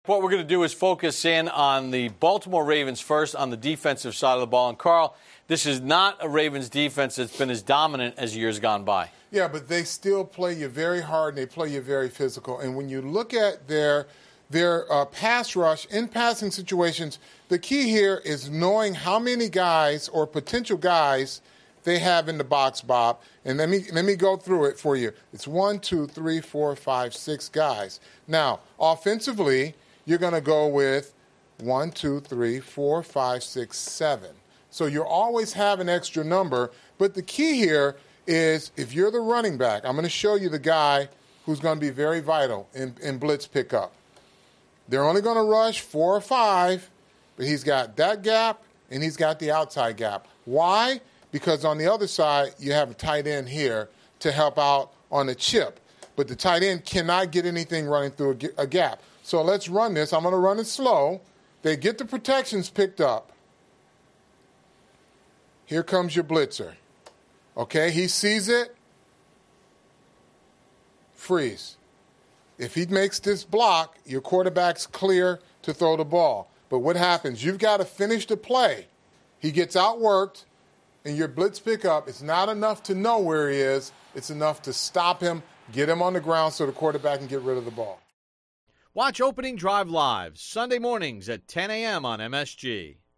What we're going to do is focus in on the Baltimore Ravens first on the defensive side of the ball. And, Carl, this is not a Ravens defense that's been as dominant as years gone by. Yeah, but they still play you very hard, and they play you very physical. And when you look at their pass rush in passing situations, the key here is knowing how many guys or potential guys they have in the box, Bob. And let me go through it for you. It's 1, 2, 3, 4, 5, 6 guys. Now, offensively, you're going to go with 1, 2, 3, 4, 5, 6, 7. So you always have an extra number. But the key here is if you're the running back, I'm going to show you the guy who's going to be very vital in blitz pickup. They're only going to rush 4 or 5, but he's got that gap and he's got the outside gap. Why? Because on the other side, you have a tight end here to help out on the chip. But the tight end cannot get anything running through a gap. So let's run this. I'm going to run it slow. They get the protections picked up. Here comes your blitzer. Okay, he sees it. Freeze. If he makes this block, your quarterback's clear to throw the ball. But what happens? You've got to finish the play. He gets outworked, and your blitz pickup is not enough to know where he is. It's enough to stop him, get him on the ground so the quarterback can get rid of the ball. Watch Opening Drive live Sunday mornings at 10 a.m. on MSG.